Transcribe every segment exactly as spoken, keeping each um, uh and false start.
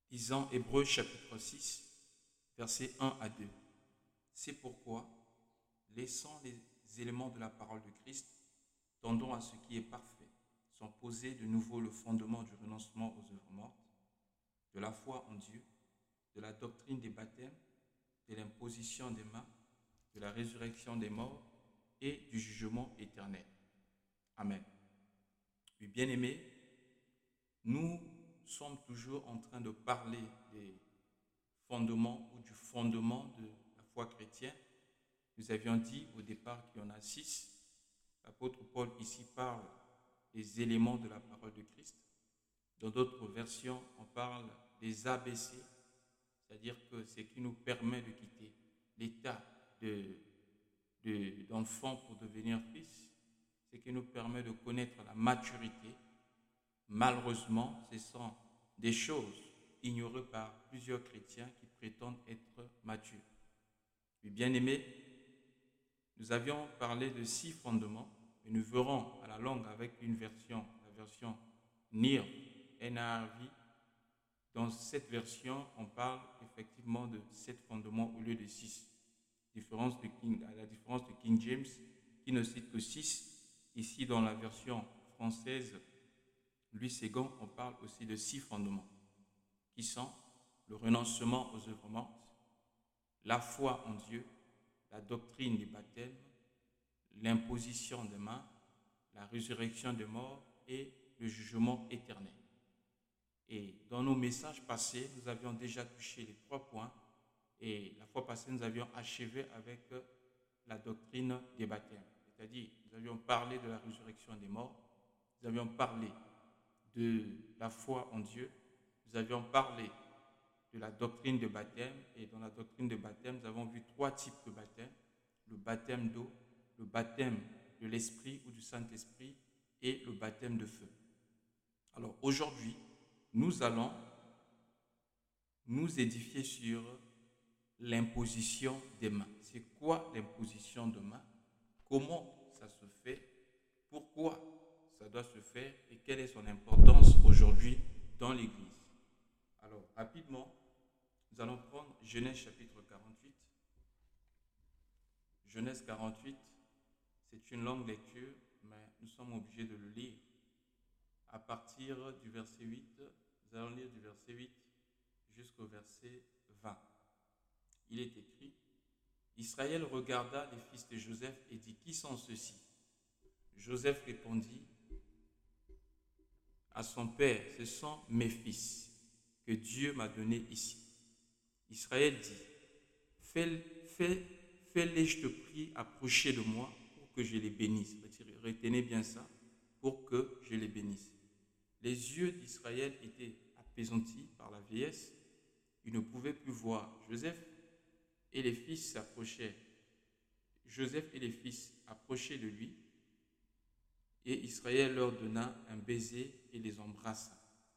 Lisons Hébreux chapitre six, versets un à deux. C'est pourquoi, laissant les éléments de la parole de Christ, tendons à ce qui est parfait, sans poser de nouveau le fondement du renoncement aux œuvres mortes, de la foi en Dieu, de la doctrine des baptêmes, de l'imposition des mains, de la résurrection des morts et du jugement éternel. Amen. Oui, bien-aimés, nous sommes toujours en train de parler des fondements ou du fondement de la foi chrétienne. Nous avions dit au départ qu'il y en a six. L'apôtre Paul ici parle des éléments de la parole de Christ. Dans d'autres versions, on parle des A B C, c'est-à-dire que ce qui nous permet de quitter l'état de, de, d'enfant pour devenir fils, ce qui nous permet de connaître la maturité. Malheureusement, ce sont des choses ignorées par plusieurs chrétiens qui prétendent être matures. Mais bien aimés, nous avions parlé de six fondements et nous verrons à la longue avec une version, la version N I R, N A R V. Dans cette version, on parle effectivement de sept fondements au lieu de six. Différence de King, à la différence de King James, qui ne cite que six. Ici, dans la version française, Louis Ségon, on parle aussi de six fondements, qui sont le renoncement aux œuvres mortes, la foi en Dieu, la doctrine des baptêmes, l'imposition des mains, la résurrection des morts et le jugement éternel. Et dans nos messages passés, nous avions déjà touché les trois points. Et la fois passée, nous avions achevé avec la doctrine des baptêmes. C'est-à-dire, nous avions parlé de la résurrection des morts, nous avions parlé de la foi en Dieu, nous avions parlé de la doctrine de baptême. Et dans la doctrine de baptême, nous avons vu trois types de baptême. Le baptême d'eau, le baptême de l'Esprit ou du Saint-Esprit et le baptême de feu. Alors aujourd'hui, nous allons nous édifier sur l'imposition des mains. C'est quoi l'imposition de mains? Comment ça se fait? Pourquoi ça doit se faire? Et quelle est son importance aujourd'hui dans l'Église? Alors, rapidement, nous allons prendre Genèse chapitre quarante-huit. Genèse quarante-huit, c'est une longue lecture, mais nous sommes obligés de le lire. À partir du verset huit, nous allons lire du verset huit jusqu'au verset vingt. Il est écrit: Israël regarda les fils de Joseph et dit: Qui sont ceux-ci? Joseph répondit à son père: Ce sont mes fils que Dieu m'a donnés ici. Israël dit: Fais, fais, Fais-les, je te prie, approcher de moi pour que je les bénisse. Retenez bien ça, pour que je les bénisse. Les yeux d'Israël étaient appesantis par la vieillesse. Il ne pouvait plus voir. Joseph et les fils s'approchaient. Joseph et les fils approchaient de lui, et Israël leur donna un baiser et les embrassa.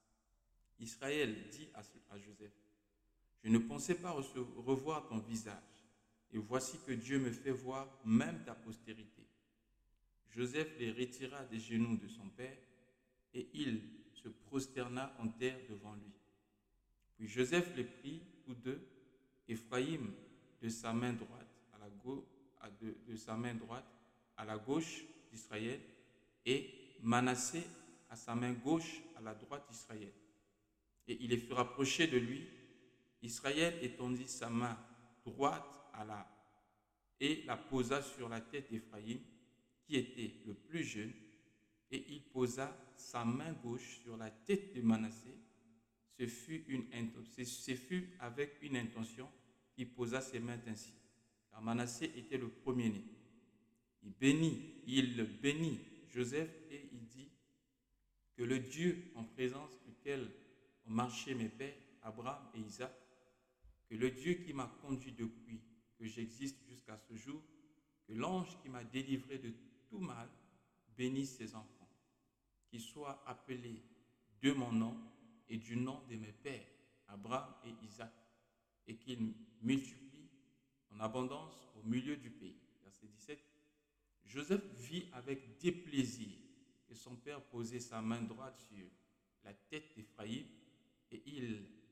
Israël dit à Joseph: Je ne pensais pas revoir ton visage, et voici que Dieu me fait voir même ta postérité. Joseph les retira des genoux de son père, et il se prosterna en terre devant lui. Puis Joseph les prit tous deux, Éphraïm de sa main droite à la gauche, de, de sa main droite à la gauche d'Israël, et Manassé à sa main gauche à la droite d'Israël. Et il les fit rapprocher de lui. Israël étendit sa main droite à la, et la posa sur la tête d'Éphraïm, qui était le plus jeune, et il posa sa main gauche sur la tête de Manassé. Ce fut, une, ce fut avec une intention qu'il posa ses mains ainsi, car Manassé était le premier-né. Il bénit, il bénit Joseph et il dit: Que le Dieu en présence duquel ont marché mes pères, Abraham et Isaac, que le Dieu qui m'a conduit depuis que j'existe jusqu'à ce jour, que l'ange qui m'a délivré de tout mal bénisse ses enfants, qu'ils soient appelés de mon nom et du nom de mes pères, Abraham et Isaac, et qu'ils multiplient en abondance au milieu du pays. Verset dix-sept. Joseph vit avec déplaisir que son père posait sa main droite sur la tête d'Éphraïm, et il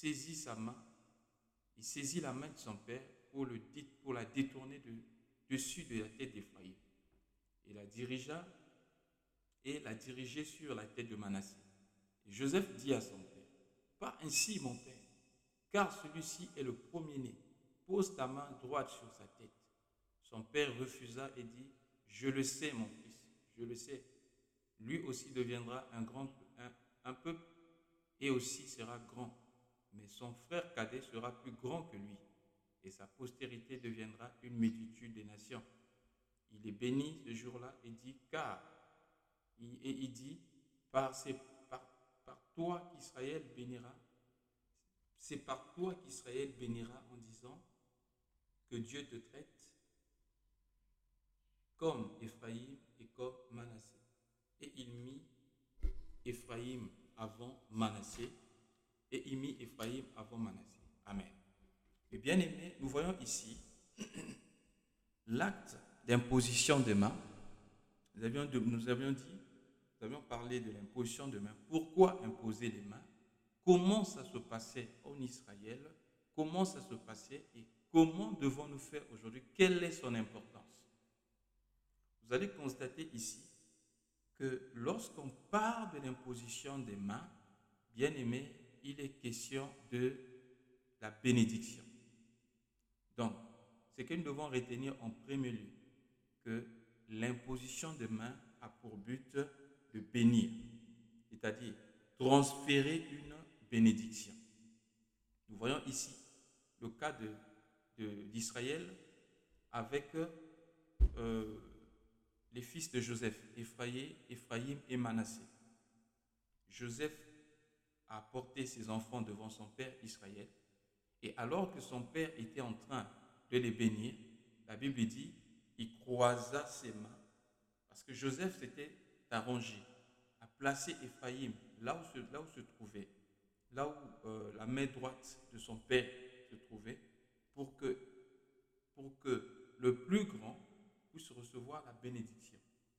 saisit sa main, il saisit la main de son père pour, le, pour la détourner de, dessus de la tête d'Éphraïm. Et la dirigea et la dirigeait sur la tête de Manassé. Et Joseph dit à son père, pas ainsi mon père, car celui-ci est le premier-né. Pose ta main droite sur sa tête. Son père refusa et dit, je le sais mon fils, je le sais. Lui aussi deviendra un grand un, un peuple et aussi sera grand. Mais son frère cadet sera plus grand que lui, et sa postérité deviendra une multitude des nations. Il est béni ce jour-là et dit, car, et il dit, par, ses, par, par toi qu'Israël bénira, c'est par toi qu'Israël bénira en disant que Dieu te traite comme Éphraïm et comme Manassé. Et il mit Éphraïm avant Manassé, et il mit Éphraïm avant Manassé. Amen. Et bien aimés, nous voyons ici l'acte d'imposition des mains. Nous avions, nous avions dit, nous avions parlé de l'imposition des mains. Pourquoi imposer les mains? Comment ça se passait en Israël? Comment ça se passait et comment devons-nous faire aujourd'hui? Quelle est son importance? Vous allez constater ici que lorsqu'on parle de l'imposition des mains, bien aimé, il est question de la bénédiction. Donc, ce que nous devons retenir en premier lieu, que l'imposition des mains a pour but de bénir, c'est-à-dire transférer une bénédiction. Nous voyons ici le cas de, de, d'Israël avec euh, les fils de Joseph, Éphraïm, Éphraïm et Manassé. Joseph a porté ses enfants devant son père Israël, et alors que son père était en train de les bénir, la Bible dit, il croisa ses mains, parce que Joseph s'était arrangé à placer Éphraïm là où se, là où se trouvait, là où euh, la main droite de son père se trouvait, pour que, pour que le plus grand puisse recevoir la bénédiction.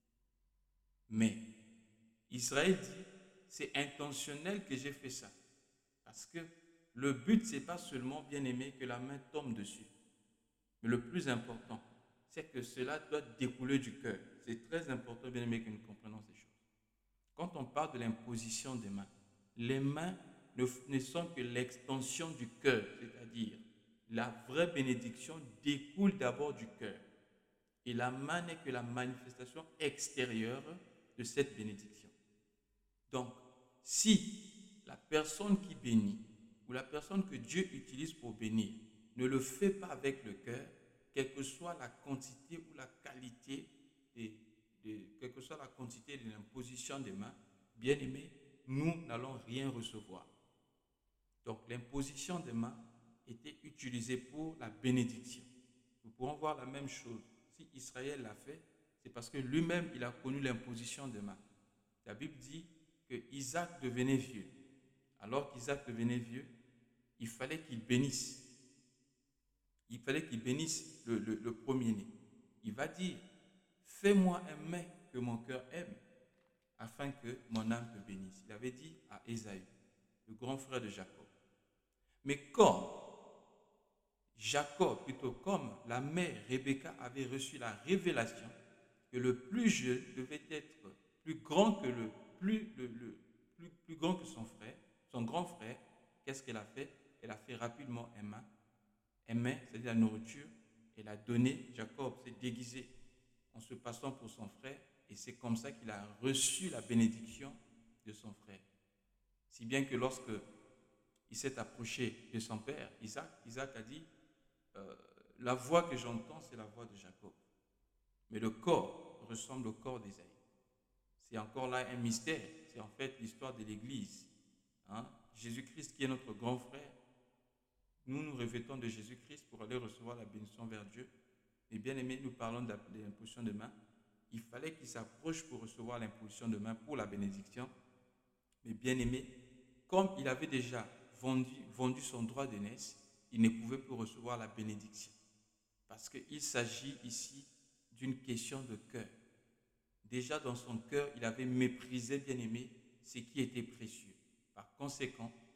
Mais Israël dit, c'est intentionnel que j'ai fait ça, parce que le but, ce n'est pas seulement, bien aimé, que la main tombe dessus, mais le plus important, c'est que cela doit découler du cœur. C'est très important, bien aimé, que nous comprenions ces choses. Quand on parle de l'imposition des mains, les mains ne, ne sont que l'extension du cœur, c'est-à-dire la vraie bénédiction découle d'abord du cœur. Et la main n'est que la manifestation extérieure de cette bénédiction. Donc, si la personne qui bénit ou la personne que Dieu utilise pour bénir ne le fait pas avec le cœur, quelle que soit la quantité ou la qualité, de, de, quelle que soit la quantité de l'imposition des mains, bien aimé, nous n'allons rien recevoir. Donc, l'imposition des mains était utilisée pour la bénédiction. Nous pourrons voir la même chose. Si Israël l'a fait, c'est parce que lui-même, il a connu l'imposition des mains. La Bible dit que Isaac devenait vieux. Alors qu'Isaac devenait vieux, il fallait qu'il bénisse. Il fallait qu'il bénisse le, le, le premier-né. Il va dire, fais-moi un mets que mon cœur aime, afin que mon âme te bénisse. Il avait dit à Ésaü, le grand frère de Jacob. Mais comme Jacob, plutôt comme la mère Rebecca avait reçu la révélation que le plus jeune devait être plus grand que le plus, le, le, plus, plus grand que son frère, son grand frère, qu'est-ce qu'elle a fait? Elle a fait rapidement un main, un main, c'est-à-dire la nourriture, elle a donné. Jacob s'est déguisé en se passant pour son frère, et c'est comme ça qu'il a reçu la bénédiction de son frère. Si bien que lorsque il s'est approché de son père, Isaac, Isaac a dit, euh, la voix que j'entends, c'est la voix de Jacob. Mais le corps ressemble au corps d'Ésaü. C'est encore là un mystère. C'est en fait l'histoire de l'Église. Hein? Jésus-Christ qui est notre grand frère. Nous nous revêtons de Jésus-Christ pour aller recevoir la bénédiction vers Dieu. Et bien aimé, nous parlons de l'imposition de main. Il fallait qu'il s'approche pour recevoir l'imposition de main pour la bénédiction. Mais bien aimé, comme il avait déjà vendu, vendu son droit d'aînesse, il ne pouvait plus recevoir la bénédiction. Parce qu'il s'agit ici d'une question de cœur. Déjà dans son cœur, il avait méprisé, bien aimé, ce qui était précieux. Par conséquent,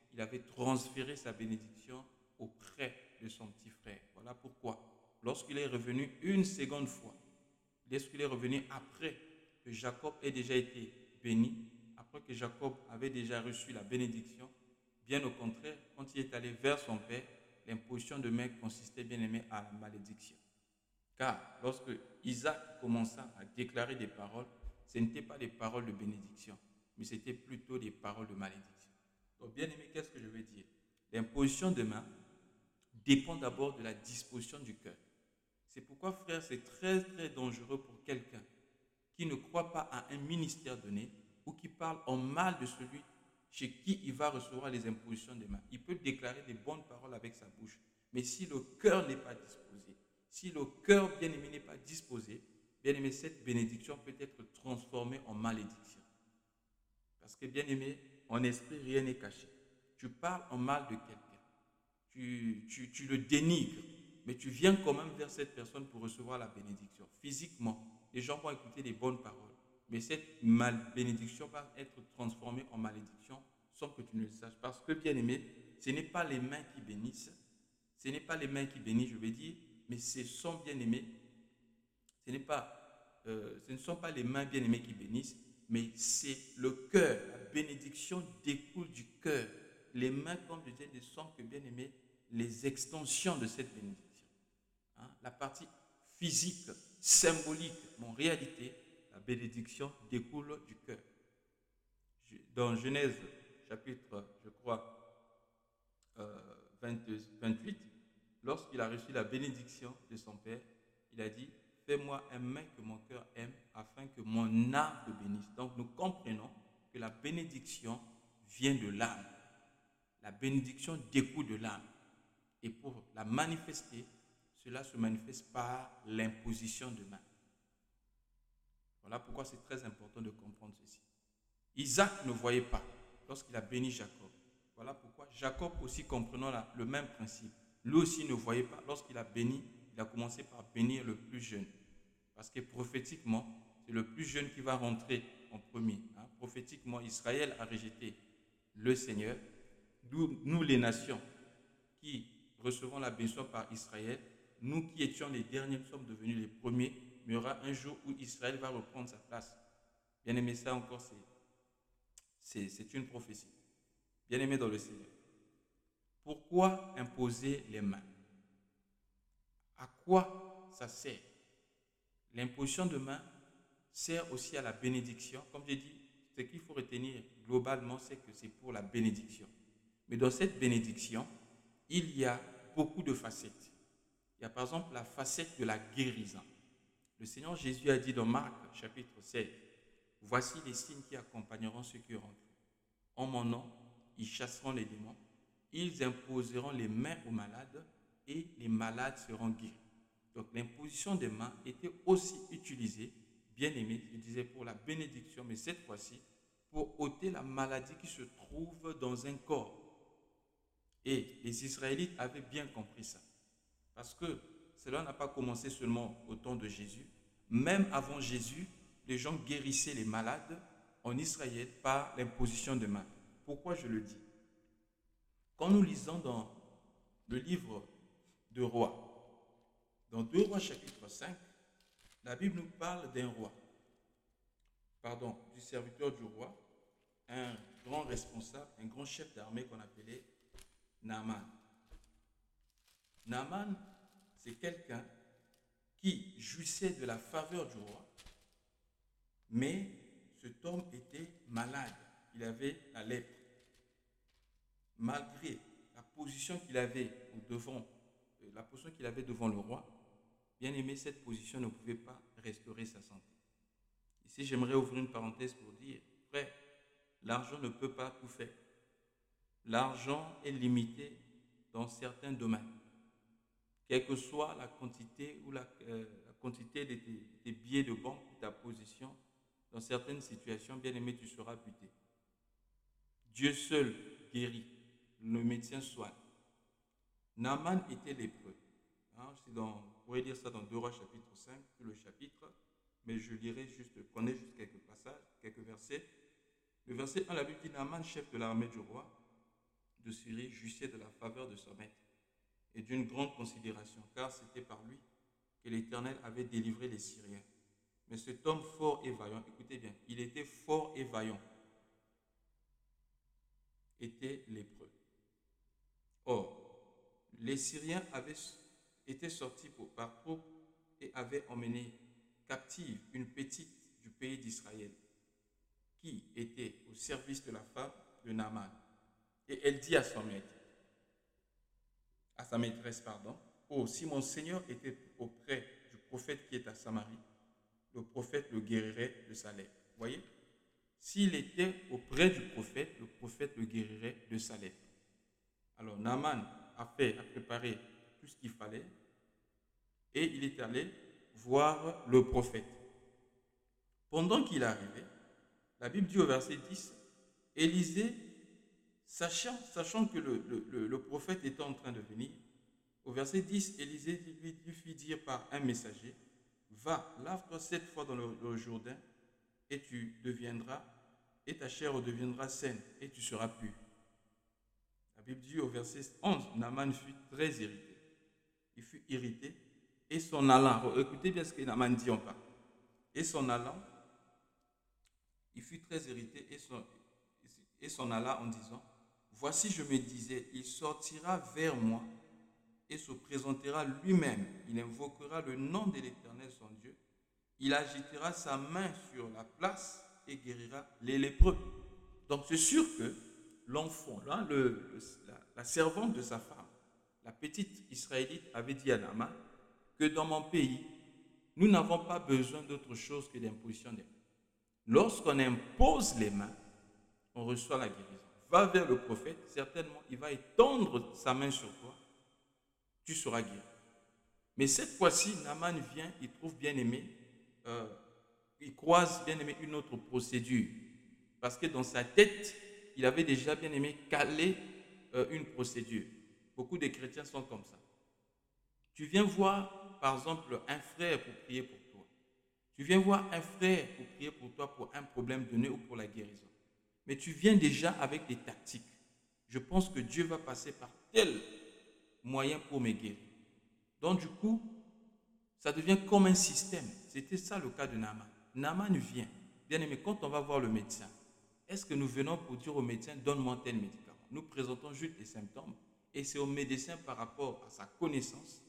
il avait transféré sa bénédiction auprès de son petit frère. Voilà pourquoi, lorsqu'il est revenu une seconde fois, lorsqu'il est revenu après que Jacob ait déjà été béni, après que Jacob avait déjà reçu la bénédiction, bien au contraire, quand il est allé vers son père, l'imposition de main consistait, bien aimé, à la malédiction. Car lorsque Isaac commença à déclarer des paroles, ce n'étaient pas des paroles de bénédiction, mais c'était plutôt des paroles de malédiction. Donc, bien aimé, qu'est-ce que je veux dire? L'imposition de main dépend d'abord de la disposition du cœur. C'est pourquoi, frère, c'est très très dangereux pour quelqu'un qui ne croit pas à un ministère donné ou qui parle en mal de celui chez qui il va recevoir les impositions de main. Il peut déclarer des bonnes paroles avec sa bouche, mais si le cœur n'est pas disposé, si le cœur bien-aimé n'est pas disposé, bien-aimé, cette bénédiction peut être transformée en malédiction. Parce que, bien-aimé, en esprit, rien n'est caché. Tu parles en mal de quelqu'un, tu, tu, tu le dénigres, mais tu viens quand même vers cette personne pour recevoir la bénédiction. Physiquement, les gens vont écouter les bonnes paroles, mais cette mal bénédiction va être transformée en malédiction sans que tu ne le saches. Parce que, bien-aimé, ce n'est pas les mains qui bénissent, ce n'est pas les mains qui bénissent, je veux dire, mais ce sont, bien-aimés, ce n'est pas, euh, ce ne sont pas les mains, bien-aimées, qui bénissent, mais c'est le cœur. La bénédiction découle du cœur. Les mains, comme je disais, ne sont que, bien-aimés, les extensions de cette bénédiction. Hein? La partie physique, symbolique, mais en réalité, la bénédiction découle du cœur. Dans Genèse, chapitre, je crois, euh, vingt, vingt-huit, lorsqu'il a reçu la bénédiction de son père, il a dit: fais-moi un mets que mon cœur aime, afin que mon âme te bénisse. Donc nous comprenons que la bénédiction vient de l'âme. La bénédiction découle de l'âme. Et pour la manifester, cela se manifeste par l'imposition de main. Voilà pourquoi c'est très important de comprendre ceci. Isaac ne voyait pas lorsqu'il a béni Jacob. Voilà pourquoi Jacob aussi, comprenant la, le même principe, lui aussi ne voyait pas lorsqu'il a béni, il a commencé par bénir le plus jeune. Parce que prophétiquement, c'est le plus jeune qui va rentrer en premier. Hein. Prophétiquement, Israël a rejeté le Seigneur. Nous, nous, les nations qui recevons la bénédiction par Israël, nous qui étions les derniers, nous sommes devenus les premiers, mais il y aura un jour où Israël va reprendre sa place. Bien aimé, ça encore, c'est, c'est, c'est une prophétie. Bien aimé dans le Seigneur. Pourquoi imposer les mains? À quoi ça sert? L'imposition de main sert aussi à la bénédiction. Comme j'ai dit, ce qu'il faut retenir globalement, c'est que c'est pour la bénédiction. Mais dans cette bénédiction, il y a beaucoup de facettes. Il y a par exemple la facette de la guérison. Le Seigneur Jésus a dit dans Marc chapitre sept, « Voici les signes qui accompagneront ceux qui auront cru. En mon nom, ils chasseront les démons, ils imposeront les mains aux malades et les malades seront guéris. » Donc l'imposition des mains était aussi utilisée, bien aimée, je disais, pour la bénédiction, mais cette fois-ci, pour ôter la maladie qui se trouve dans un corps. Et les Israélites avaient bien compris ça. Parce que cela n'a pas commencé seulement au temps de Jésus. Même avant Jésus, les gens guérissaient les malades en Israël par l'imposition de mains. Pourquoi je le dis? Quand nous lisons dans le livre de Rois, dans deux Rois chapitre cinq, la Bible nous parle d'un roi, pardon, du serviteur du roi, un grand responsable, un grand chef d'armée qu'on appelait Naaman. Naaman, c'est quelqu'un qui jouissait de la faveur du roi, mais cet homme était malade, il avait la lèpre. Malgré la position qu'il avait devant, la position qu'il avait devant le roi, bien aimé, cette position ne pouvait pas restaurer sa santé. Ici, j'aimerais ouvrir une parenthèse pour dire, frère, l'argent ne peut pas tout faire. L'argent est limité dans certains domaines. Quelle que soit la quantité ou la, euh, la quantité de tes, tes billets de banque ou ta position, dans certaines situations, bien aimé, tu seras buté. Dieu seul guérit, le médecin soigne. Naaman était lépreux. Hein, c'est dans, on pourrait lire ça dans deux Rois chapitre cinq, tout le chapitre, mais je lirai juste, je connais juste quelques passages, quelques versets. Le verset un, la Bible dit: Naaman, chef de l'armée du roi, de Syrie jouissait de la faveur de son maître et d'une grande considération, car c'était par lui que l'Éternel avait délivré les Syriens. Mais cet homme fort et vaillant, écoutez bien, il était fort et vaillant, était lépreux. Or, les Syriens avaient été sortis par troupes et avaient emmené captive une petite du pays d'Israël qui était au service de la femme de Naaman. Et elle dit à son maître, à sa maîtresse, pardon, « Oh, si mon Seigneur était auprès du prophète qui est à Samarie, le prophète le guérirait de sa lèpre. » Vous voyez? S'il était auprès du prophète, le prophète le guérirait de sa lèpre. Alors Naaman a fait, a préparé tout ce qu'il fallait et il est allé voir le prophète. Pendant qu'il arrivait, la Bible dit au verset dix, Élisée, sachant, sachant que le, le, le prophète était en train de venir, au verset dix, Élisée lui, lui fit dire par un messager, va, lave-toi sept fois dans le, le Jourdain et tu deviendras, et ta chair redeviendra saine et tu seras pur. La Bible dit au verset onze, Naaman fut très irrité. Il fut irrité et s'en allant, écoutez bien ce que Naaman dit en parle, et s'en allant, il fut très irrité et s'en, et s'en alla en disant, voici je me disais, il sortira vers moi et se présentera lui-même, il invoquera le nom de l'Éternel son Dieu, il agitera sa main sur la place et guérira les lépreux. Donc c'est sûr que l'enfant, là, le, le, la, la servante de sa femme, la petite Israélite avait dit à Naaman que dans mon pays, nous n'avons pas besoin d'autre chose que d'imposition des mains. Lorsqu'on impose les mains, on reçoit la guérison. Va vers le prophète, certainement il va étendre sa main sur toi, tu seras guéri. Mais cette fois-ci, Naaman vient, il trouve bien aimé, euh, il croise bien aimé une autre procédure. Parce que dans sa tête, il avait déjà bien aimé caler euh, une procédure. Beaucoup de chrétiens sont comme ça. Tu viens voir, par exemple, un frère pour prier pour toi. Tu viens voir un frère pour prier pour toi pour un problème de nez ou pour la guérison. Mais tu viens déjà avec des tactiques. Je pense que Dieu va passer par tel moyen pour me guérir. Donc du coup, ça devient comme un système. C'était ça le cas de Naaman. Naaman vient. Bien aimé, quand on va voir le médecin, est-ce que nous venons pour dire au médecin, donne-moi tel médicament? Nous présentons juste les symptômes et c'est au médecin par rapport à sa connaissance.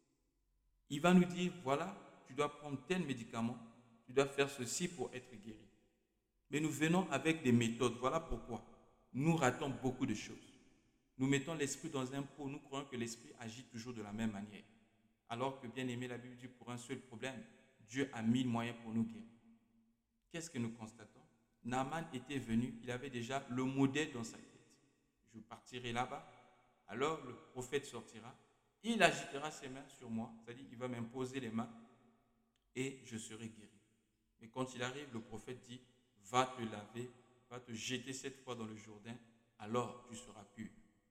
Il va nous dire, voilà, tu dois prendre tel médicament, tu dois faire ceci pour être guéri. Mais nous venons avec des méthodes. Voilà pourquoi nous ratons beaucoup de choses. Nous mettons l'esprit dans un pot, nous croyons que l'esprit agit toujours de la même manière. Alors que, bien aimé, la Bible dit, pour un seul problème, Dieu a mille moyens pour nous guérir. Qu'est-ce que nous constatons? Naaman était venu, il avait déjà le modèle dans sa tête. Je partirai là-bas, alors le prophète sortira, il agitera ses mains sur moi, c'est-à-dire il va m'imposer les mains et je serai guéri. Mais quand il arrive, le prophète dit, va te laver, va te jeter cette fois dans le Jourdain, alors tu seras pur.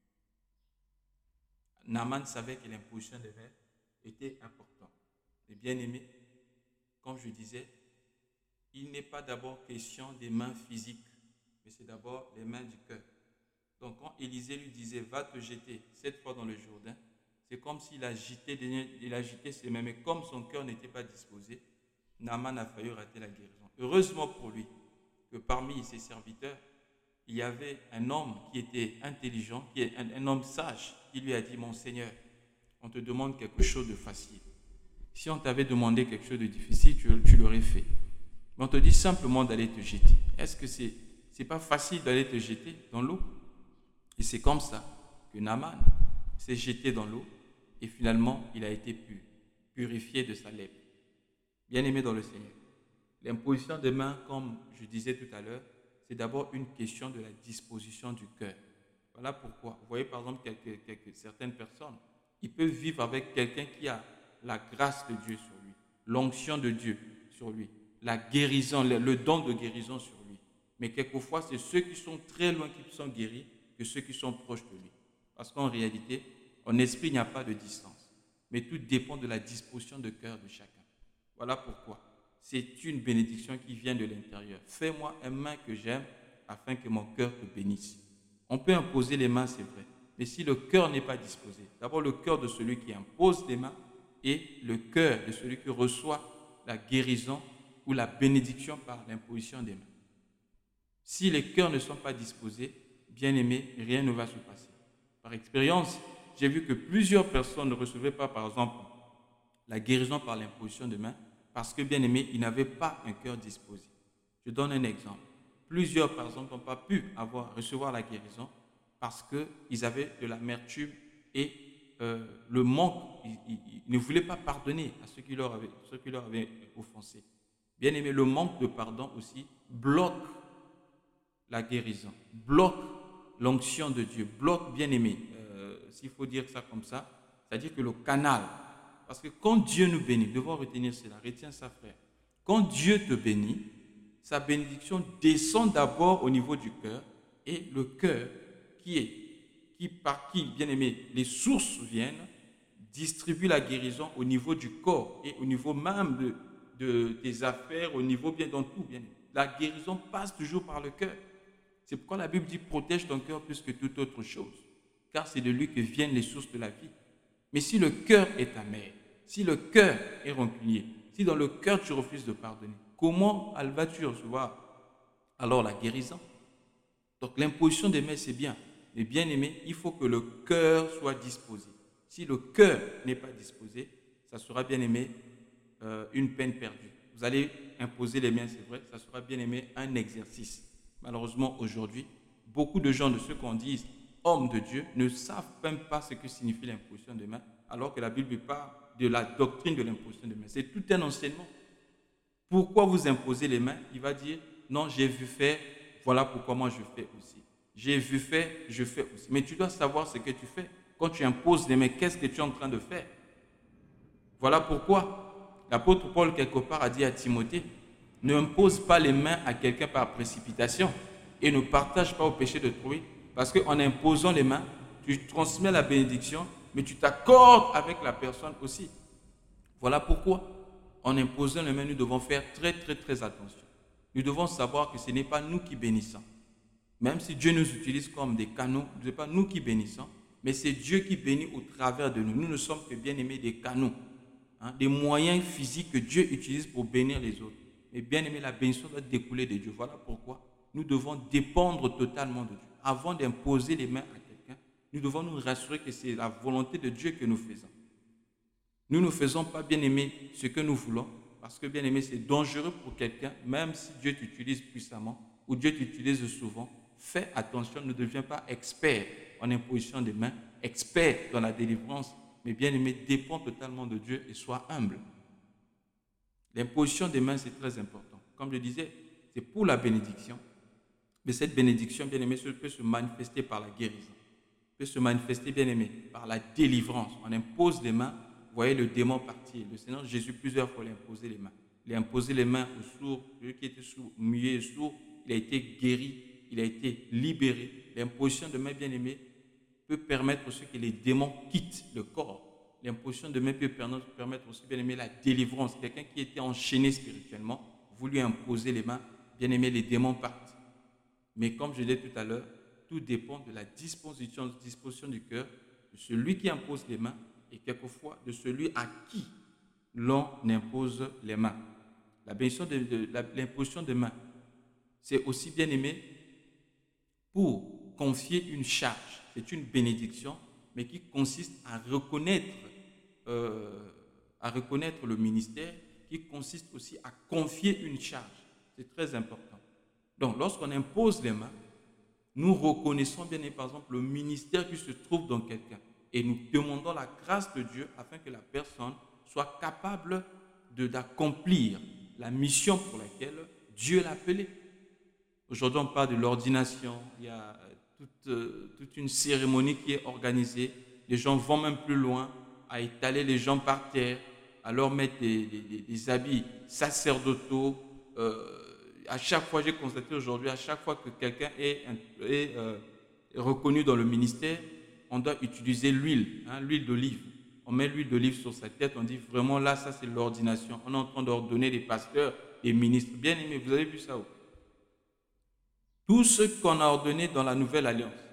Naaman savait que l'imposition des mains était importante. Et bien aimé, comme je disais, il n'est pas d'abord question des mains physiques, mais c'est d'abord les mains du cœur. Donc quand Élisée lui disait, va te jeter cette fois dans le Jourdain, c'est comme s'il agitait, il agitait ses mains, mais comme son cœur n'était pas disposé, Naaman a failli rater la guérison. Heureusement pour lui que parmi ses serviteurs, il y avait un homme qui était intelligent, qui est un, un homme sage, qui lui a dit, mon Seigneur, on te demande quelque chose de facile. Si on t'avait demandé quelque chose de difficile, tu, tu l'aurais fait. Mais on te dit simplement d'aller te jeter. Est-ce que c'est, c'est pas facile d'aller te jeter dans l'eau? Et c'est comme ça que Naaman s'est jeté dans l'eau et finalement, il a été pur, purifié de sa lèpre. Bien-aimé dans le Seigneur, l'imposition des mains, comme je disais tout à l'heure, c'est d'abord une question de la disposition du cœur. Voilà pourquoi. Vous voyez par exemple quelques, quelques, certaines personnes, ils peuvent vivre avec quelqu'un qui a la grâce de Dieu sur lui, l'onction de Dieu sur lui, la guérison, le, le don de guérison sur lui. Mais quelquefois, c'est ceux qui sont très loin qui sont guéris que ceux qui sont proches de lui. Parce qu'en réalité, en esprit, il n'y a pas de distance. Mais tout dépend de la disposition de cœur de chacun. Voilà pourquoi. C'est une bénédiction qui vient de l'intérieur. Fais-moi un main que j'aime afin que mon cœur te bénisse. On peut imposer les mains, c'est vrai. Mais si le cœur n'est pas disposé, d'abord le cœur de celui qui impose les mains et le cœur de celui qui reçoit la guérison ou la bénédiction par l'imposition des mains. Si les cœurs ne sont pas disposés, bien aimés, rien ne va se passer. Par expérience, j'ai vu que plusieurs personnes ne recevaient pas, par exemple, la guérison par l'imposition de mains parce que, bien aimés, ils n'avaient pas un cœur disposé. Je donne un exemple. Plusieurs, par exemple, n'ont pas pu avoir, recevoir la guérison parce qu'ils avaient de l'amertume et euh, le manque. Ils, ils, ils ne voulaient pas pardonner à ceux qui leur avaient, ceux qui leur avaient offensé. Bien aimé, le manque de pardon aussi bloque la guérison, bloque l'onction de Dieu, bloque, bien aimé, euh, s'il faut dire ça comme ça, c'est-à-dire que le canal. Parce que quand Dieu nous bénit, nous devons retenir cela, retiens ça, frère. Quand Dieu te bénit, sa bénédiction descend d'abord au niveau du cœur et le cœur qui est, qui, par qui, bien aimé, les sources viennent, distribue la guérison au niveau du corps et au niveau même de, de, des affaires, au niveau bien dans tout. Bien. La guérison passe toujours par le cœur. C'est pourquoi la Bible dit protège ton cœur plus que toute autre chose, car c'est de lui que viennent les sources de la vie. Mais si le cœur est amer, si le cœur est rancunier, si dans le cœur tu refuses de pardonner, comment vas-tu recevoir alors la guérison? Donc l'imposition des mains, c'est bien. Mais bien aimé, il faut que le cœur soit disposé. Si le cœur n'est pas disposé, ça sera bien aimé euh, une peine perdue. Vous allez imposer les mains, c'est vrai, ça sera bien aimé un exercice. Malheureusement, aujourd'hui, beaucoup de gens de ceux qu'on dit hommes de Dieu ne savent même pas ce que signifie l'imposition des mains, alors que la Bible parle de la doctrine de l'imposition des mains. C'est tout un enseignement. Pourquoi vous imposez les mains? Il va dire, non, j'ai vu faire, voilà pourquoi moi je fais aussi. J'ai vu faire, je fais aussi. Mais tu dois savoir ce que tu fais. Quand tu imposes les mains, qu'est-ce que tu es en train de faire? Voilà pourquoi l'apôtre Paul, quelque part, a dit à Timothée, ne impose pas les mains à quelqu'un par précipitation et ne partage pas au péché de trouille, parce qu'en imposant les mains, tu transmets la bénédiction, mais tu t'accordes avec la personne aussi. Voilà pourquoi, en imposant les mains, nous devons faire très, très, très attention. Nous devons savoir que ce n'est pas nous qui bénissons. Même si Dieu nous utilise comme des canaux, ce n'est pas nous qui bénissons, mais c'est Dieu qui bénit au travers de nous. Nous ne sommes que bien aimés des canaux, hein, des moyens physiques que Dieu utilise pour bénir les autres. Mais bien aimé, la bénédiction doit découler de Dieu. Voilà pourquoi nous devons dépendre totalement de Dieu. Avant d'imposer les mains à quelqu'un, nous devons nous rassurer que c'est la volonté de Dieu que nous faisons. Nous ne faisons pas, bien aimé, ce que nous voulons, parce que, bien aimé, c'est dangereux pour quelqu'un, même si Dieu t'utilise puissamment ou Dieu t'utilise souvent. Fais attention, ne deviens pas expert en imposition des mains, expert dans la délivrance, mais bien aimé, dépends totalement de Dieu et sois humble. L'imposition des mains, c'est très important. Comme je disais, c'est pour la bénédiction. Mais cette bénédiction, bien aimé, peut se manifester par la guérison. Peut se manifester, bien aimé, par la délivrance. On impose les mains, vous voyez le démon partir. Le Seigneur Jésus, plusieurs fois, il a imposé les mains. Il a imposé les mains au sourd, celui qui était sourd, muet et sourd. Il a été guéri, il a été libéré. L'imposition de main, bien aimé, peut permettre aussi que les démons quittent le corps. L'imposition de main peut permettre aussi, bien aimé, la délivrance. Quelqu'un qui était enchaîné spirituellement, vous lui imposez les mains, bien aimé, les démons partent. Mais comme je l'ai dit tout à l'heure, tout dépend de la disposition, disposition du cœur, de celui qui impose les mains et quelquefois de celui à qui l'on impose les mains. La bénédiction de, de, de l'imposition des mains, c'est aussi, bien aimé, pour confier une charge. C'est une bénédiction, mais qui consiste à reconnaître, euh, à reconnaître le ministère, qui consiste aussi à confier une charge. C'est très important. Donc, lorsqu'on impose les mains, nous reconnaissons bien, par exemple, le ministère qui se trouve dans quelqu'un et nous demandons la grâce de Dieu afin que la personne soit capable de, d'accomplir la mission pour laquelle Dieu l'a appelé. Aujourd'hui, on parle de l'ordination. Il y a toute, euh, toute une cérémonie qui est organisée. Les gens vont même plus loin à étaler les gens par terre, à leur mettre des, des, des habits sacerdotaux. Euh, à chaque fois, j'ai constaté aujourd'hui, à chaque fois que quelqu'un est, est euh, reconnu dans le ministère, on doit utiliser l'huile, hein, l'huile d'olive. On met l'huile d'olive sur sa tête, on dit vraiment là, ça c'est l'ordination. On est en train d'ordonner des pasteurs, des ministres. Bien aimé, vous avez vu ça où? Tout ce qu'on a ordonné dans la nouvelle alliance,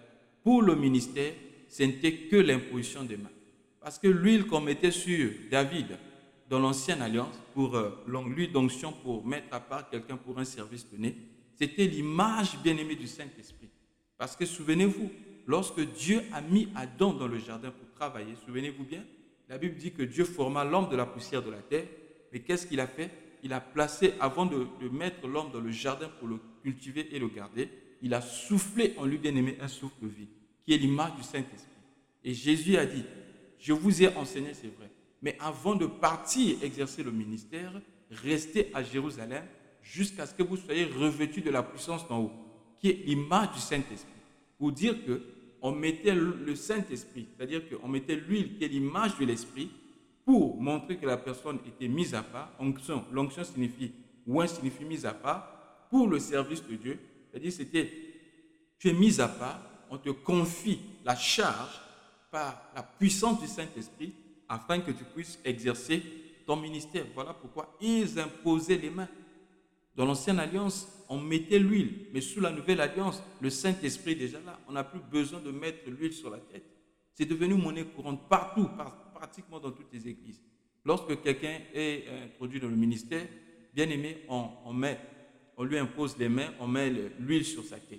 pour le ministère, ce n'était que l'imposition des mains. Parce que l'huile qu'on mettait sur David dans l'ancienne alliance, pour euh, l'huile d'onction pour mettre à part quelqu'un pour un service donné, c'était l'image bien-aimée du Saint-Esprit. Parce que souvenez-vous, lorsque Dieu a mis Adam dans le jardin pour travailler, souvenez-vous bien, la Bible dit que Dieu forma l'homme de la poussière de la terre, mais qu'est-ce qu'il a fait? Il a placé, avant de, de mettre l'homme dans le jardin pour le cultiver et le garder, il a soufflé en lui, bien-aimé, un souffle de vie, qui est l'image du Saint-Esprit. Et Jésus a dit, je vous ai enseigné, c'est vrai, mais avant de partir exercer le ministère, restez à Jérusalem jusqu'à ce que vous soyez revêtus de la puissance d'en haut, qui est l'image du Saint-Esprit. Pour dire qu'on mettait le Saint-Esprit, c'est-à-dire qu'on mettait l'huile qui est l'image de l'Esprit, pour montrer que la personne était mise à part. Onction, l'onction signifie, oint signifie mise à part, pour le service de Dieu. C'est-à-dire c'était, tu es mise à part, on te confie la charge par la puissance du Saint-Esprit afin que tu puisses exercer ton ministère. Voilà pourquoi ils imposaient les mains. Dans l'ancienne alliance, on mettait l'huile, mais sous la nouvelle alliance, le Saint-Esprit est déjà là. On n'a plus besoin de mettre l'huile sur la tête. C'est devenu monnaie courante partout, pratiquement dans toutes les églises. Lorsque quelqu'un est introduit dans le ministère, bien aimé, on, on, met, on lui impose les mains, on met l'huile sur sa tête.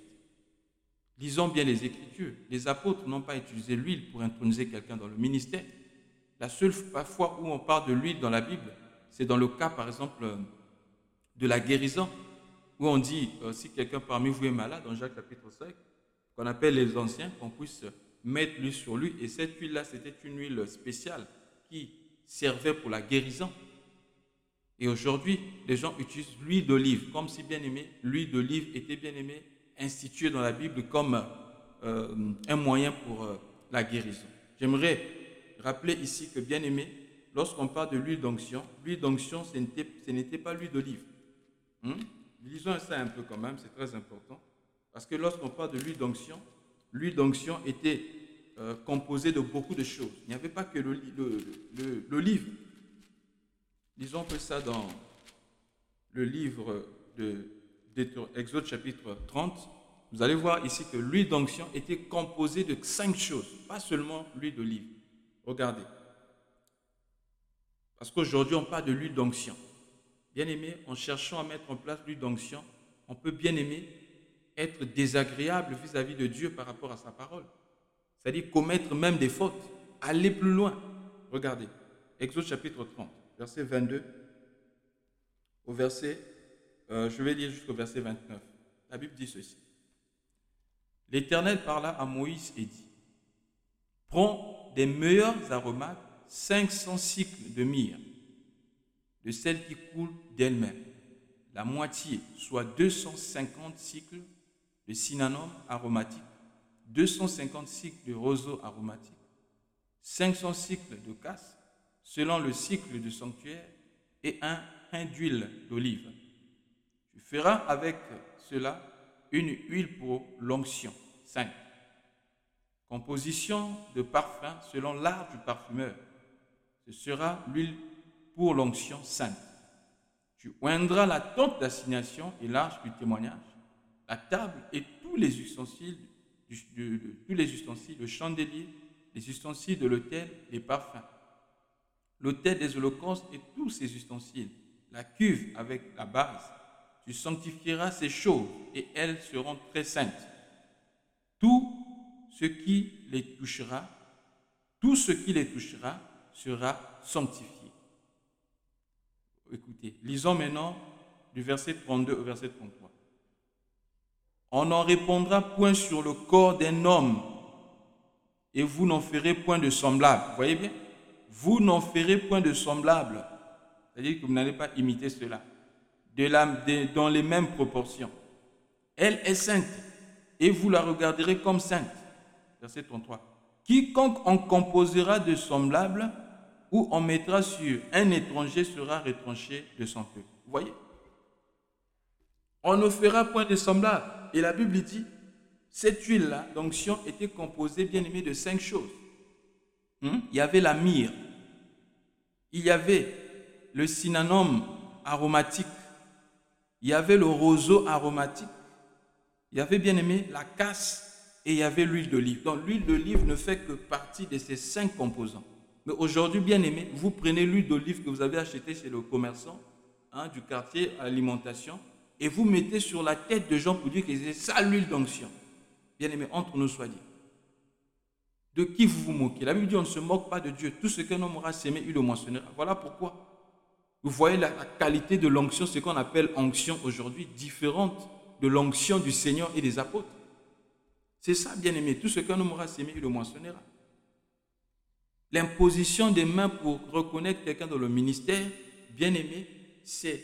Lisons bien les Écritures. Les apôtres n'ont pas utilisé l'huile pour introniser quelqu'un dans le ministère. La seule fois où on parle de l'huile dans la Bible, c'est dans le cas, par exemple, de la guérison, où on dit, euh, si quelqu'un parmi vous est malade, dans Jacques chapitre cinq, qu'on appelle les anciens, qu'on puisse mettre l'huile sur lui. Et cette huile-là, c'était une huile spéciale qui servait pour la guérison. Et aujourd'hui, les gens utilisent l'huile d'olive, comme si, bien aimé, l'huile d'olive était, bien aimé, instituée dans la Bible comme euh, un moyen pour euh, la guérison. J'aimerais rappeler ici que, bien aimé, lorsqu'on parle de l'huile d'onction, l'huile d'onction, ce n'était, ce n'était pas l'huile d'olive. Hum? Lisons ça un peu quand même, c'est très important. Parce que lorsqu'on parle de l'huile d'onction, l'huile d'onction était euh, composée de beaucoup de choses. Il n'y avait pas que le, le, le, l'olive. Lisons que ça dans le livre de, d'Exode chapitre trente. Vous allez voir ici que l'huile d'onction était composée de cinq choses, pas seulement l'huile d'olive. Regardez. Parce qu'aujourd'hui, on parle de l'huile d'onction. Bien aimé, en cherchant à mettre en place l'huile d'onction, on peut, bien aimé, être désagréable vis-à-vis de Dieu par rapport à sa parole. C'est-à-dire commettre même des fautes, aller plus loin. Regardez, Exode chapitre trente, verset vingt-deux, au verset, euh, je vais lire jusqu'au verset vingt-neuf. La Bible dit ceci. L'Éternel parla à Moïse et dit, « Prends des meilleurs aromates, cinq cents cycles de myrrhe, de celle qui coule d'elle-même, la moitié, soit deux cent cinquante cycles de cinnamome aromatique, deux cent cinquante cycles de roseau aromatique, cinq cents cycles de casse, selon le cycle du sanctuaire, et un hin d'huile d'olive. Tu feras avec cela une huile pour l'onction. cinq. Composition de parfum selon l'art du parfumeur. Ce sera l'huile pour l'onction sainte. Tu oindras la tente d'assignation et l'arche du témoignage, la table et tous les ustensiles, du, de, de, tous les ustensiles, le chandelier, les ustensiles de l'autel, les parfums, l'autel des holocaustes et tous ses ustensiles, la cuve avec la base. Tu sanctifieras ces choses et elles seront très saintes. Tout ce qui les touchera, tout ce qui les touchera sera sanctifié. Écoutez, lisons maintenant du verset trente-deux au verset trente-trois. On n'en répondra point sur le corps d'un homme, et vous n'en ferez point de semblable. Vous voyez bien? Vous n'en ferez point de semblable. C'est-à-dire que vous n'allez pas imiter cela. De la, de, dans les mêmes proportions. Elle est sainte, et vous la regarderez comme sainte. Verset trente-trois. Quiconque en composera de semblable, ou on mettra sur un étranger sera retranché de son peuple. Vous voyez? On ne fera point de semblable. Et la Bible dit, cette huile-là, d'onction, était composée, bien aimé, de cinq choses. Hum? Il y avait la myrrhe. Il y avait le cinnamome aromatique. Il y avait le roseau aromatique. Il y avait, bien aimé, la casse et il y avait l'huile d'olive. Donc l'huile d'olive ne fait que partie de ces cinq composants. Mais aujourd'hui, bien aimé, vous prenez l'huile d'olive que vous avez achetée chez le commerçant hein, du quartier à l'alimentation et vous mettez sur la tête de gens pour dire que c'est ça l'huile d'onction. Bien aimé, entre nous soit dit. De qui vous vous moquez? La Bible dit on ne se moque pas de Dieu. Tout ce qu'un homme aura sémé, il le mentionnera. Voilà pourquoi. Vous voyez la, la qualité de l'onction, ce qu'on appelle onction aujourd'hui, différente de l'onction du Seigneur et des apôtres. C'est ça, bien aimé. Tout ce qu'un homme aura sémé, il le mentionnera. L'imposition des mains pour reconnaître quelqu'un dans le ministère, bien aimé, c'est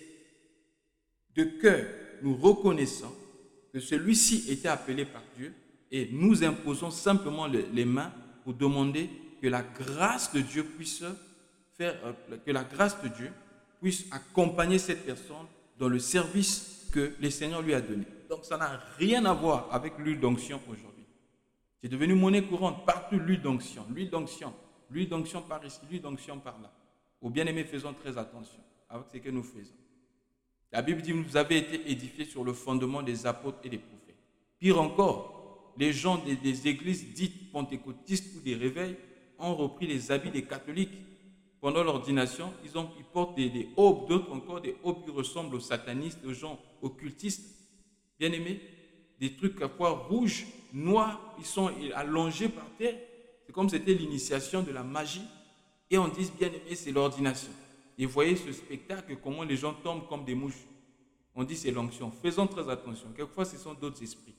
de cœur, nous reconnaissons que celui-ci était appelé par Dieu et nous imposons simplement les mains pour demander que la grâce de Dieu puisse faire, que la grâce de Dieu puisse accompagner cette personne dans le service que le Seigneur lui a donné. Donc ça n'a rien à voir avec l'huile d'onction aujourd'hui. C'est devenu monnaie courante, partout l'huile d'onction, l'huile d'onction, l'huile d'onction par ici, l'huile d'onction par là. Au bien-aimé, faisons très attention avec ce que nous faisons. La Bible dit, vous avez été édifiés sur le fondement des apôtres et des prophètes. Pire encore, les gens des, des églises dites pentecôtistes ou des réveils ont repris les habits des catholiques. Pendant l'ordination, ils, ont, ils portent des, des aubes, d'autres encore des aubes qui ressemblent aux satanistes, aux gens occultistes. Bien aimés, des trucs à fois rouges, noirs, ils sont allongés par terre. C'est comme si c'était l'initiation de la magie. Et on dit, bien aimé, c'est l'ordination. Et voyez ce spectacle, comment les gens tombent comme des mouches. On dit c'est l'onction. Faisons très attention. Quelquefois, ce sont d'autres esprits.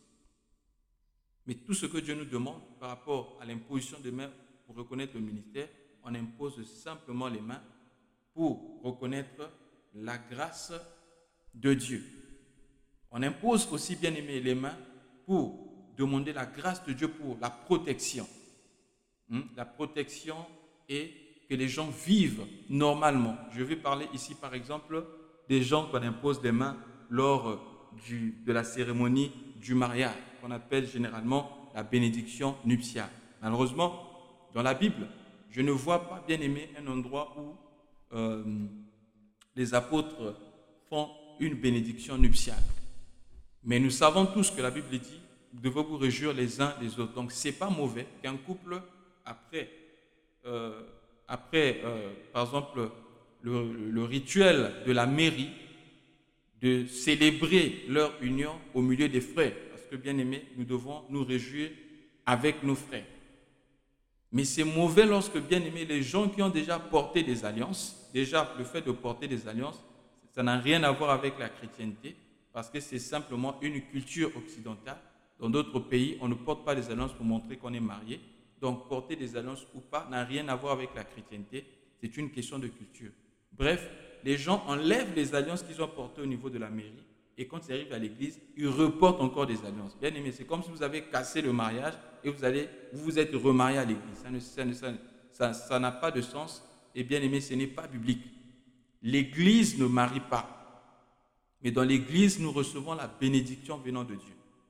Mais tout ce que Dieu nous demande par rapport à l'imposition des mains pour reconnaître le ministère, on impose simplement les mains pour reconnaître la grâce de Dieu. On impose aussi, bien aimé, les mains pour demander la grâce de Dieu pour la protection. Hum, la protection et que les gens vivent normalement. Je vais parler ici, par exemple, des gens qu'on impose les mains lors du, de la cérémonie du mariage, qu'on appelle généralement la bénédiction nuptiale. Malheureusement, dans la Bible, je ne vois pas, bien aimé, un endroit où euh, les apôtres font une bénédiction nuptiale. Mais nous savons tous que la Bible dit, vous devez vous réjouir les uns les autres. Donc, ce n'est pas mauvais qu'un couple, après... Euh, Après, euh, par exemple, le, le rituel de la mairie, de célébrer leur union au milieu des frères. Parce que, bien aimés, nous devons nous réjouir avec nos frères. Mais c'est mauvais lorsque, bien aimés, les gens qui ont déjà porté des alliances, déjà le fait de porter des alliances, ça n'a rien à voir avec la chrétienté, parce que c'est simplement une culture occidentale. Dans d'autres pays, on ne porte pas des alliances pour montrer qu'on est marié. Donc, porter des alliances ou pas n'a rien à voir avec la chrétienté. C'est une question de culture. Bref, les gens enlèvent les alliances qu'ils ont portées au niveau de la mairie et quand ils arrivent à l'église, ils reportent encore des alliances. Bien aimé, c'est comme si vous avez cassé le mariage et vous allez, vous, vous êtes remarié à l'église. Ça, ne, ça, ne, ça, ça, ça n'a pas de sens. Et bien aimé, ce n'est pas biblique. L'église ne marie pas. Mais dans l'église, nous recevons la bénédiction venant de Dieu.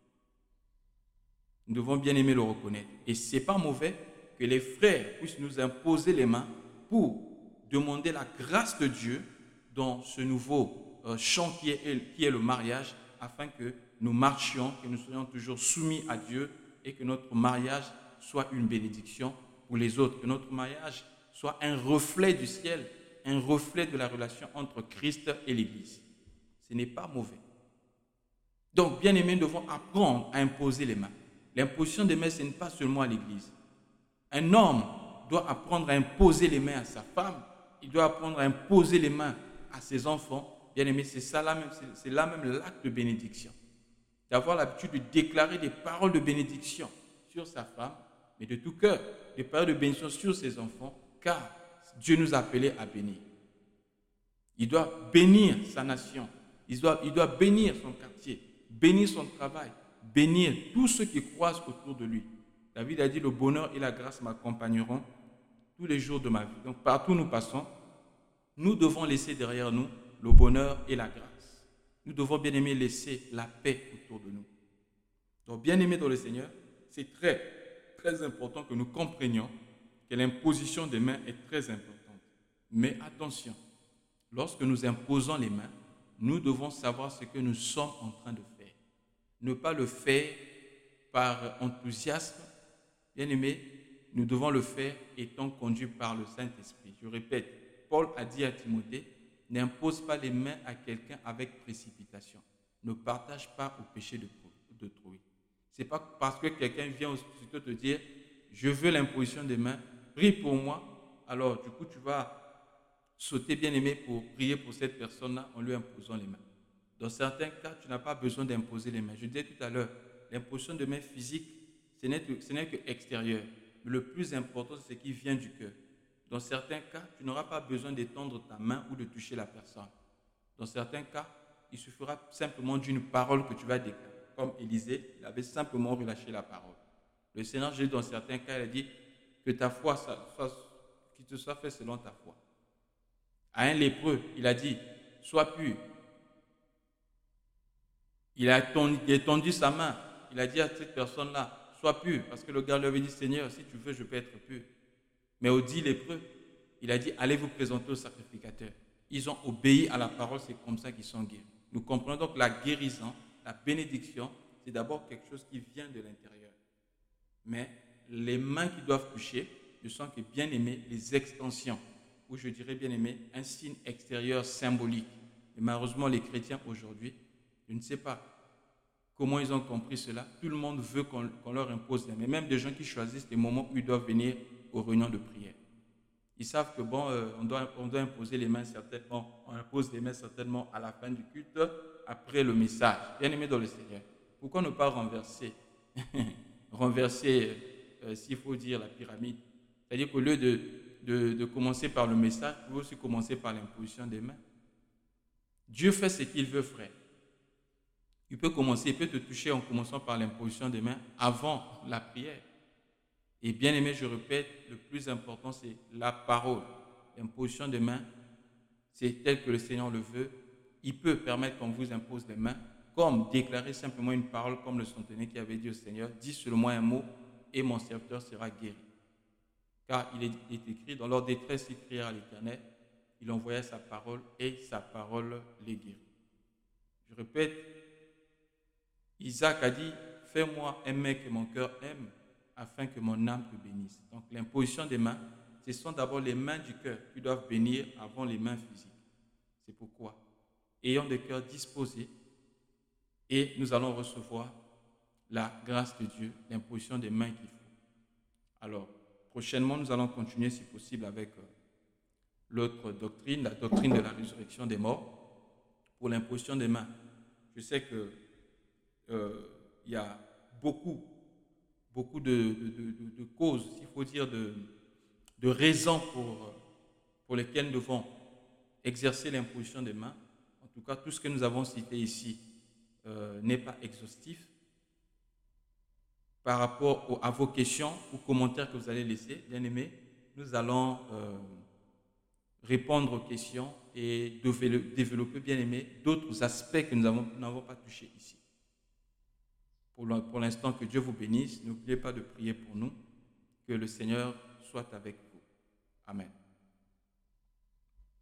Nous devons bien aimer le reconnaître. Et ce n'est pas mauvais que les frères puissent nous imposer les mains pour demander la grâce de Dieu dans ce nouveau euh, champ qui est, qui est le mariage, afin que nous marchions, que nous soyons toujours soumis à Dieu et que notre mariage soit une bénédiction pour les autres, que notre mariage soit un reflet du ciel, un reflet de la relation entre Christ et l'Église. Ce n'est pas mauvais. Donc, bien aimés, nous devons apprendre à imposer les mains. L'imposition des mains, ce n'est pas seulement à l'église. Un homme doit apprendre à imposer les mains à sa femme, il doit apprendre à imposer les mains à ses enfants. Bien aimé, c'est ça là même, c'est, c'est là même l'acte de bénédiction. D'avoir l'habitude de déclarer des paroles de bénédiction sur sa femme, mais de tout cœur, des paroles de bénédiction sur ses enfants, car Dieu nous a appelés à bénir. Il doit bénir sa nation, il doit, il doit bénir son quartier, bénir son travail, bénir tous ceux qui croisent autour de lui. David a dit, le bonheur et la grâce m'accompagneront tous les jours de ma vie. Donc partout où nous passons, nous devons laisser derrière nous le bonheur et la grâce. Nous devons bien aimer laisser la paix autour de nous. Donc bien aimé dans le Seigneur, c'est très, très important que nous comprenions que l'imposition des mains est très importante. Mais attention, lorsque nous imposons les mains, nous devons savoir ce que nous sommes en train de faire. Ne pas le faire par enthousiasme. Bien-aimés, nous devons le faire étant conduits par le Saint-Esprit. Je répète, Paul a dit à Timothée, n'impose pas les mains à quelqu'un avec précipitation. Ne partage pas au péché d'autrui. Ce n'est pas parce que quelqu'un vient aussitôt te dire, je veux l'imposition des mains, prie pour moi. Alors, du coup, tu vas sauter, bien-aimé, pour prier pour cette personne-là en lui imposant les mains. Dans certains cas, tu n'as pas besoin d'imposer les mains. Je disais tout à l'heure, l'imposition de mains physique, ce n'est que, ce n'est que extérieur. Mais le plus important, c'est ce qui vient du cœur. Dans certains cas, tu n'auras pas besoin d'étendre ta main ou de toucher la personne. Dans certains cas, il suffira simplement d'une parole que tu vas déclarer. Comme Élisée, il avait simplement relâché la parole. Le Seigneur Jésus, dans certains cas, il a dit que ta foi, qu'il te soit fait selon ta foi. À un lépreux, il a dit, sois pur. Il a étendu sa main. Il a dit à cette personne-là, sois pur. Parce que le gars lui avait dit, Seigneur, si tu veux, je peux être pur. Mais aux dix lépreux, il a dit, allez vous présenter au sacrificateur. Ils ont obéi à la parole, c'est comme ça qu'ils sont guéris. Nous comprenons donc la guérison, la bénédiction, c'est d'abord quelque chose qui vient de l'intérieur. Mais les mains qui doivent toucher ne sont que bien aimées, les extensions, ou je dirais bien aimé, un signe extérieur symbolique. Et malheureusement, les chrétiens aujourd'hui, je ne sais pas comment ils ont compris cela. Tout le monde veut qu'on, qu'on leur impose les mains, même des gens qui choisissent les moments où ils doivent venir aux réunions de prière. Ils savent que bon, euh, on, doit, on doit imposer les mains certainement, on impose les mains certainement à la fin du culte, après le message. Bien aimé dans le Seigneur, pourquoi ne pas renverser, renverser, euh, s'il faut dire, la pyramide? C'est-à-dire qu'au lieu de, de, de commencer par le message, vous pouvez aussi commencer par l'imposition des mains. Dieu fait ce qu'il veut, frère. Il peut commencer, il peut te toucher en commençant par l'imposition des mains avant la prière. Et bien aimé, je répète, le plus important, c'est la parole. L'imposition des mains, c'est tel que le Seigneur le veut. Il peut permettre qu'on vous impose les mains, comme déclarer simplement une parole, comme le centenier qui avait dit au Seigneur, dis seulement un mot et mon serviteur sera guéri. Car il est, il est écrit, dans leur détresse, ils crièrent à l'Éternel, il envoya sa parole et sa parole les guérit. Je répète, Isaac a dit, fais-moi aimer que mon cœur aime, afin que mon âme te bénisse. Donc l'imposition des mains, ce sont d'abord les mains du cœur qui doivent bénir avant les mains physiques. C'est pourquoi, ayant des cœurs disposés, et nous allons recevoir la grâce de Dieu, l'imposition des mains qu'il faut. Alors, prochainement, nous allons continuer, si possible, avec l'autre doctrine, la doctrine de la résurrection des morts, pour l'imposition des mains. Je sais que euh, il y a beaucoup beaucoup de, de, de, de causes, s'il faut dire, de, de raisons pour, pour lesquelles nous devons exercer l'imposition des mains. En tout cas, tout ce que nous avons cité ici euh, n'est pas exhaustif. Par rapport au, à vos questions ou commentaires que vous allez laisser, bien aimés, nous allons euh, répondre aux questions et développer, bien aimés, d'autres aspects que nous n'avons pas touchés ici. Pour l'instant, que Dieu vous bénisse. N'oubliez pas de prier pour nous. Que le Seigneur soit avec vous. Amen.